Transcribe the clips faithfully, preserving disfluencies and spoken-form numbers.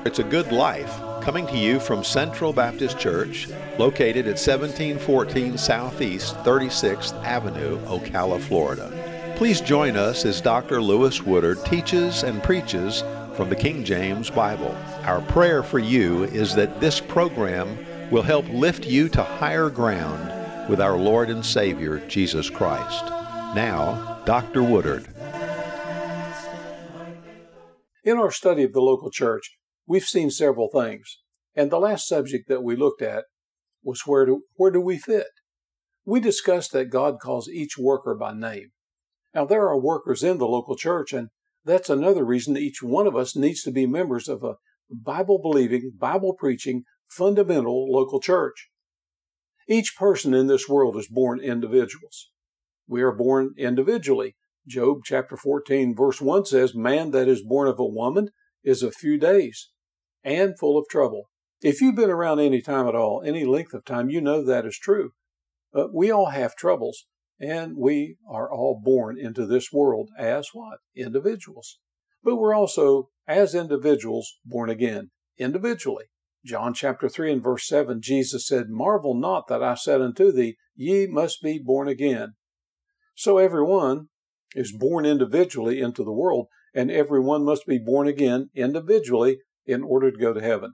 It's a Good Life, coming to you from Central Baptist Church, located at seventeen fourteen Southeast thirty-sixth Avenue, Ocala, Florida. Please join us as Doctor Lewis Woodard teaches and preaches from the King James Bible. Our prayer for you is that this program will help lift you to higher ground with our Lord and Savior, Jesus Christ. Now, Doctor Woodard. In our study of the local church, we've seen several things, and the last subject that we looked at was where do, where do we fit? We discussed that God calls each worker by name. Now, there are workers in the local church, and that's another reason that each one of us needs to be members of a Bible-believing, Bible-preaching, fundamental local church. Each person in this world is born individuals. We are born individually. Job chapter fourteen, verse one says, "Man that is born of a woman is a few days and full of trouble." If you've been around any time at all, any length of time, you know that is true. Uh, we all have troubles, and we are all born into this world as what? Individuals. But we're also, as individuals, born again, individually. John chapter three and verse seven, Jesus said, "Marvel not that I said unto thee, ye must be born again." So everyone is born individually into the world, and everyone must be born again individually in order to go to heaven.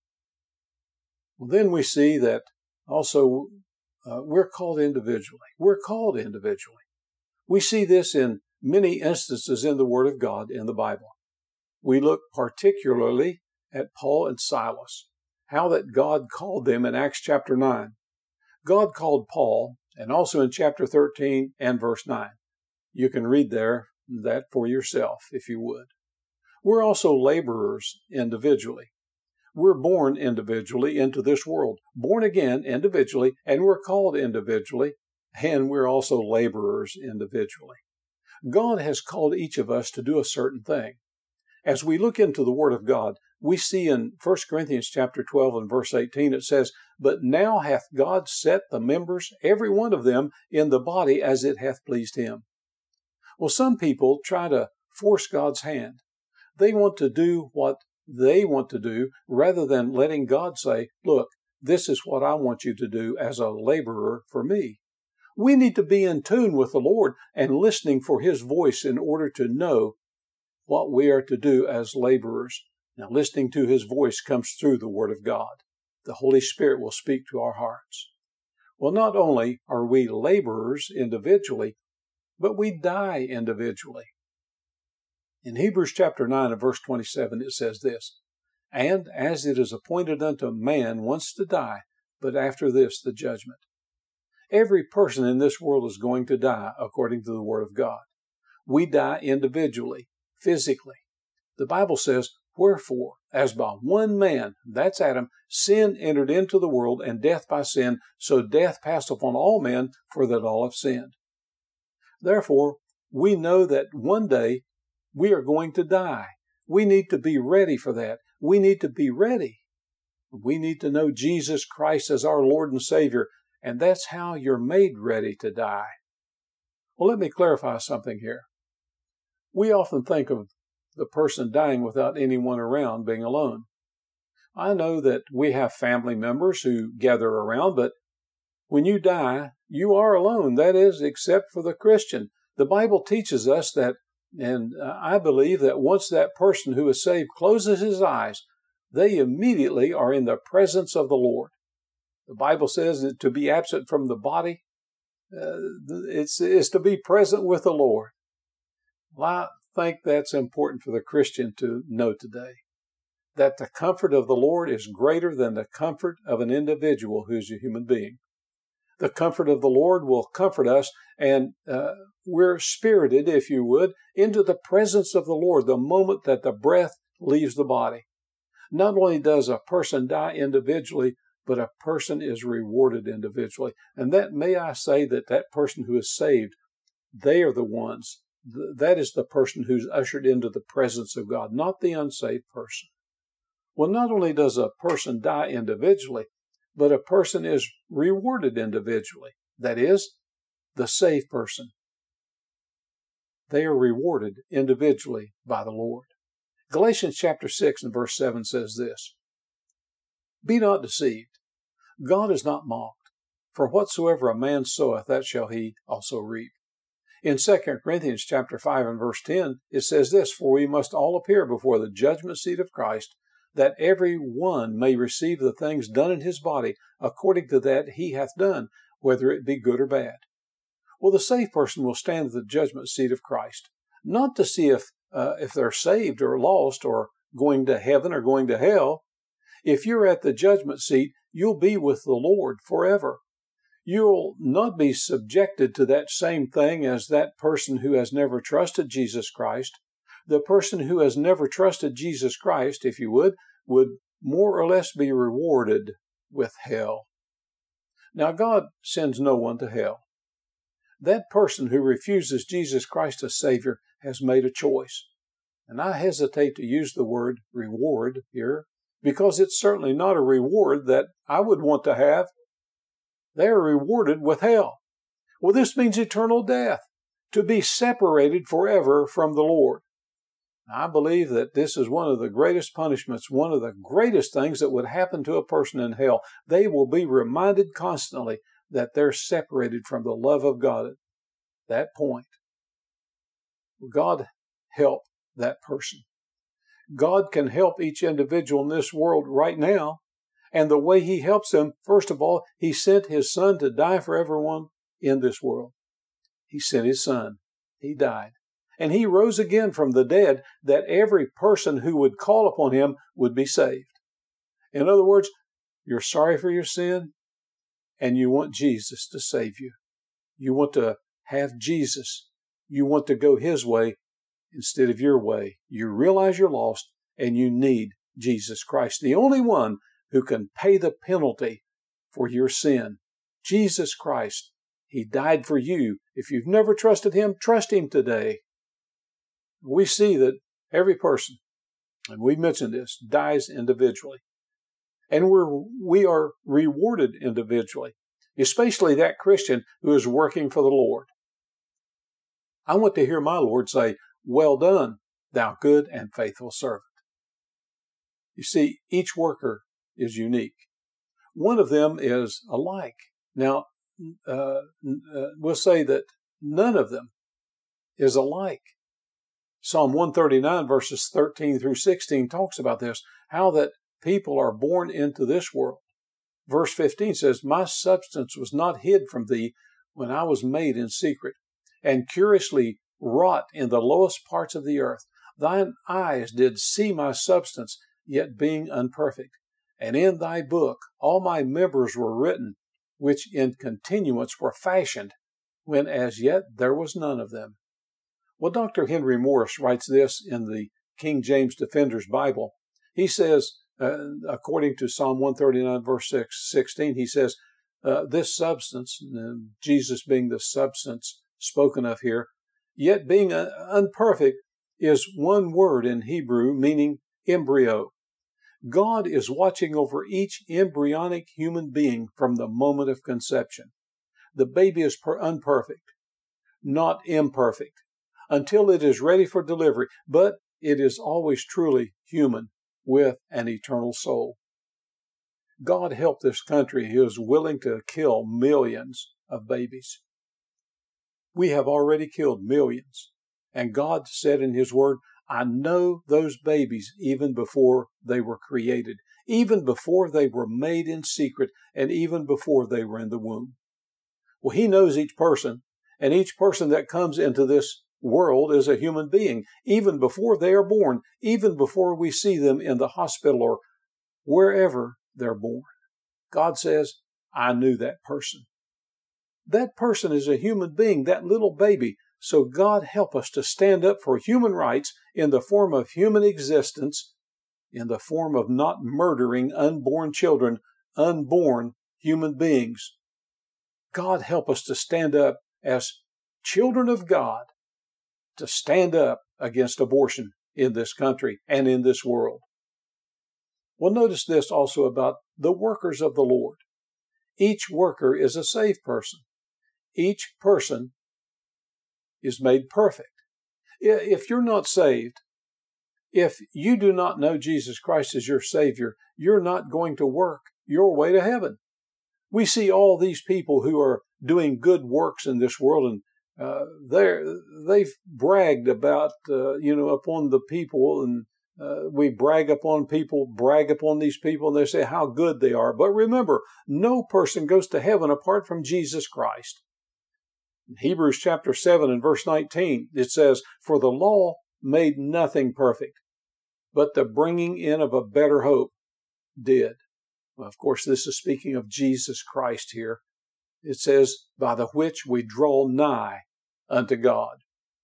Well, then we see that also uh, we're called individually. We're called individually. We see this in many instances in the Word of God in the Bible. We look particularly at Paul and Silas, how that God called them in Acts chapter nine. God called Paul, and also in chapter thirteen and verse nine. You can read there that for yourself, if you would. We're also laborers individually. We're born individually into this world, born again individually, and we're called individually, and we're also laborers individually. God has called each of us to do a certain thing. As we look into the Word of God, we see in First Corinthians chapter twelve and verse eighteen, it says, "But now hath God set the members, every one of them, in the body as it hath pleased him." Well, some people try to force God's hand. They want to do what they want to do rather than letting God say, "Look, this is what I want you to do as a laborer for me." We need to be in tune with the Lord and listening for His voice in order to know what we are to do as laborers. Now, listening to His voice comes through the Word of God. The Holy Spirit will speak to our hearts. Well, not only are we laborers individually, but we die individually. In Hebrews chapter nine and verse twenty-seven, it says this, "And as it is appointed unto man once to die, but after this the judgment." Every person in this world is going to die according to the Word of God. We die individually, physically. The Bible says, "Wherefore, as by one man," that's Adam, "sin entered into the world, and death by sin, so death passed upon all men, for that all have sinned." Therefore, we know that one day we are going to die. We need to be ready for that. We need to be ready. We need to know Jesus Christ as our Lord and Savior, and that's how you're made ready to die. Well, let me clarify something here. We often think of the person dying without anyone around, being alone. I know that we have family members who gather around, but when you die, you are alone. That is, except for the Christian. The Bible teaches us that, and I believe that once that person who is saved closes his eyes, they immediately are in the presence of the Lord. The Bible says that to be absent from the body, uh, it's, it's to be present with the Lord. Well, I think that's important for the Christian to know today, that the comfort of the Lord is greater than the comfort of an individual who's a human being. The comfort of the Lord will comfort us, and uh, we're spirited, if you would, into the presence of the Lord the moment that the breath leaves the body. Not only does a person die individually, but a person is rewarded individually. And that, may I say, that that person who is saved, they are the ones, th- that is the person who's ushered into the presence of God, not the unsaved person. Well, not only does a person die individually, but a person is rewarded individually. That is, the saved person. They are rewarded individually by the Lord. Galatians chapter six and verse seven says this, "Be not deceived. God is not mocked. For whatsoever a man soweth, that shall he also reap." In Second Corinthians chapter five and verse ten, it says this, "For we must all appear before the judgment seat of Christ, that every one may receive the things done in his body according to that he hath done, whether it be good or bad." Well, the saved person will stand at the judgment seat of Christ, not to see if uh, if they're saved or lost or going to heaven or going to hell. If you're at the judgment seat, you'll be with the Lord forever. You'll not be subjected to that same thing as that person who has never trusted Jesus Christ. The person who has never trusted Jesus Christ, if you would, would more or less be rewarded with hell. Now, God sends no one to hell. That person who refuses Jesus Christ as Savior has made a choice. And I hesitate to use the word reward here, because it's certainly not a reward that I would want to have. They are rewarded with hell. Well, this means eternal death, to be separated forever from the Lord. I believe that this is one of the greatest punishments, one of the greatest things that would happen to a person in hell. They will be reminded constantly that they're separated from the love of God at that point. God help that person. God can help each individual in this world right now. And the way He helps them, first of all, He sent His Son to die for everyone in this world. He sent His Son. He died. And He rose again from the dead, that every person who would call upon Him would be saved. In other words, you're sorry for your sin, and you want Jesus to save you. You want to have Jesus. You want to go His way instead of your way. You realize you're lost, and you need Jesus Christ, the only one who can pay the penalty for your sin. Jesus Christ. He died for you. If you've never trusted Him, trust Him today. We see that every person, and we mentioned this, dies individually. And we're, we are rewarded individually, especially that Christian who is working for the Lord. I want to hear my Lord say, "Well done, thou good and faithful servant." You see, each worker is unique. One of them is alike. Now, uh, uh, we'll say that none of them is alike. Psalm one thirty-nine verses thirteen through sixteen talks about this, how that people are born into this world. Verse fifteen says, "My substance was not hid from thee when I was made in secret, and curiously wrought in the lowest parts of the earth. Thine eyes did see my substance, yet being unperfect. And in thy book all my members were written, which in continuance were fashioned, when as yet there was none of them." Well, Doctor Henry Morris writes this in the King James Defender's Bible. He says, uh, according to Psalm one thirty-nine, verse sixteen, he says, uh, this substance, uh, Jesus being the substance spoken of here, yet being uh, unperfect, is one word in Hebrew meaning embryo. God is watching over each embryonic human being from the moment of conception. The baby is per- unperfect, not imperfect, until it is ready for delivery, but it is always truly human with an eternal soul. God help this country who is willing to kill millions of babies. We have already killed millions, and God said in His Word, "I know those babies even before they were created, even before they were made in secret, and even before they were in the womb." Well, He knows each person, and each person that comes into this world is a human being, even before they are born, even before we see them in the hospital or wherever they're born. God says, "I knew that person." That person is a human being, that little baby. So God help us to stand up for human rights in the form of human existence, in the form of not murdering unborn children, unborn human beings. God help us to stand up as children of God, to stand up against abortion in this country and in this world. Well, notice this also about the workers of the Lord. Each worker is a saved person. Each person is made perfect. If you're not saved, If you do not know Jesus Christ as your Savior, you're not going to work your way to heaven. We see all these people who are doing good works in this world, and uh, they're, they've bragged about, uh, you know, upon the people, and uh, we brag upon people, brag upon these people, and they say how good they are. But remember, no person goes to heaven apart from Jesus Christ. In Hebrews chapter seven and verse nineteen, it says, "For the law made nothing perfect, but the bringing in of a better hope did." Well, of course, this is speaking of Jesus Christ here. It says, "By the which we draw nigh unto God."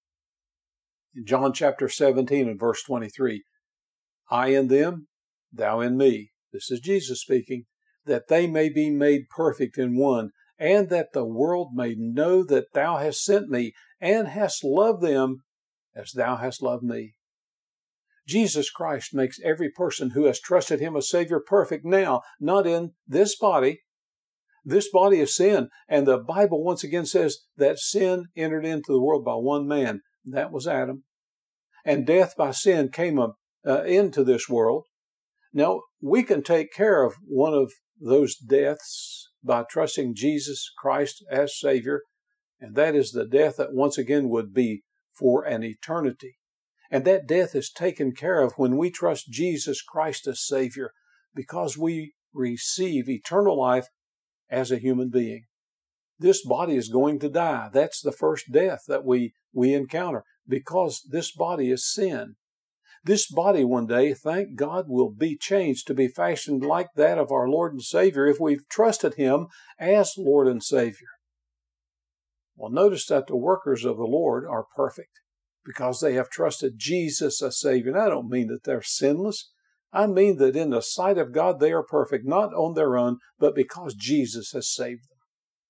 In John chapter seventeen and verse twenty-three, "I in them, thou in me," this is Jesus speaking, "that they may be made perfect in one, and that the world may know that thou hast sent me, and hast loved them as thou hast loved me." Jesus Christ makes every person who has trusted Him as Savior perfect now, not in this body. This body is sin, and the Bible once again says that sin entered into the world by one man. That was Adam. And death by sin came up, uh, into this world. Now, we can take care of one of those deaths by trusting Jesus Christ as Savior, and that is the death that once again would be for an eternity. And that death is taken care of when we trust Jesus Christ as Savior, because we receive eternal life as a human being. This body is going to die. That's the first death that we, we encounter, because this body is sin. This body one day, thank God, will be changed to be fashioned like that of our Lord and Savior if we've trusted Him as Lord and Savior. Well, notice that the workers of the Lord are perfect because they have trusted Jesus as Savior. And I don't mean that they're sinless. I mean that in the sight of God they are perfect, not on their own, but because Jesus has saved them.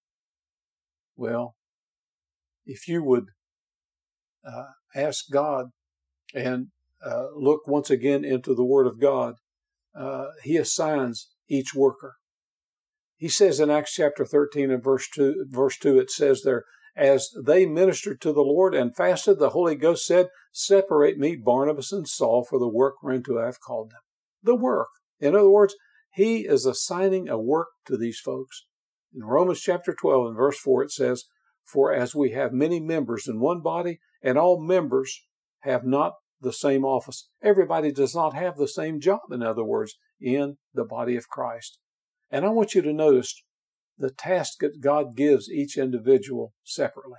Well, if you would uh, ask God and uh, look once again into the Word of God, uh, He assigns each worker. He says in Acts chapter thirteen and verse two, verse two, it says there, "As they ministered to the Lord and fasted, the Holy Ghost said, Separate me, Barnabas and Saul, for the work whereunto I have called them." The work. In other words, He is assigning a work to these folks. In Romans chapter twelve and verse four, it says, "For as we have many members in one body, and all members have not the same office." Everybody does not have the same job, in other words, in the body of Christ. And I want you to notice the task that God gives each individual separately.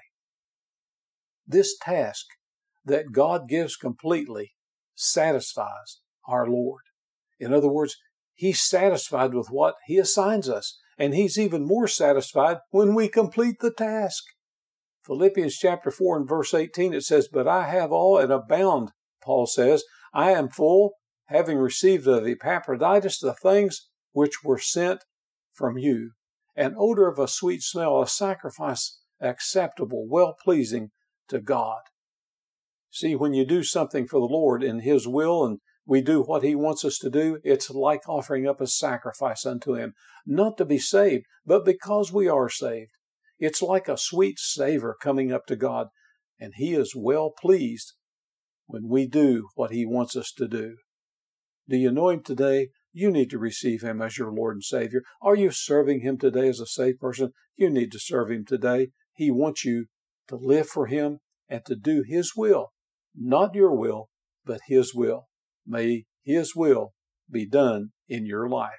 This task that God gives completely satisfies our Lord. In other words, He's satisfied with what He assigns us, and He's even more satisfied when we complete the task. Philippians chapter four and verse eighteen, it says, "But I have all and abound," Paul says. "I am full, having received of Epaphroditus the things which were sent from you, an odor of a sweet smell, a sacrifice acceptable, well-pleasing to God." See, when you do something for the Lord in His will and we do what He wants us to do, it's like offering up a sacrifice unto Him, not to be saved, but because we are saved. It's like a sweet savor coming up to God, and He is well pleased when we do what He wants us to do. Do you know Him today? You need to receive Him as your Lord and Savior. Are you serving Him today as a saved person? You need to serve Him today. He wants you to live for Him and to do His will. Not your will, but His will. May His will be done in your life.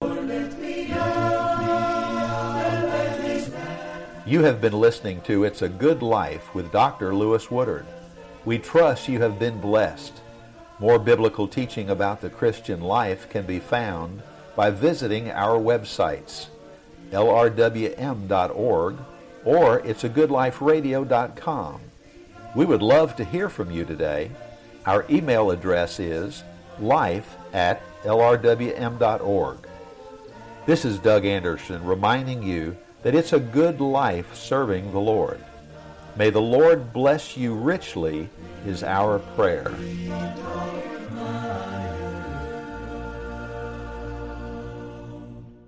You have been listening to It's a Good Life with Doctor Lewis Woodard. We trust you have been blessed. More biblical teaching about the Christian life can be found by visiting our websites, L R W M dot org or it's a good life radio dot com. We would love to hear from you today. Our email address is life at L R W M dot org. This is Doug Anderson reminding you that it's a good life serving the Lord. May the Lord bless you richly is our prayer.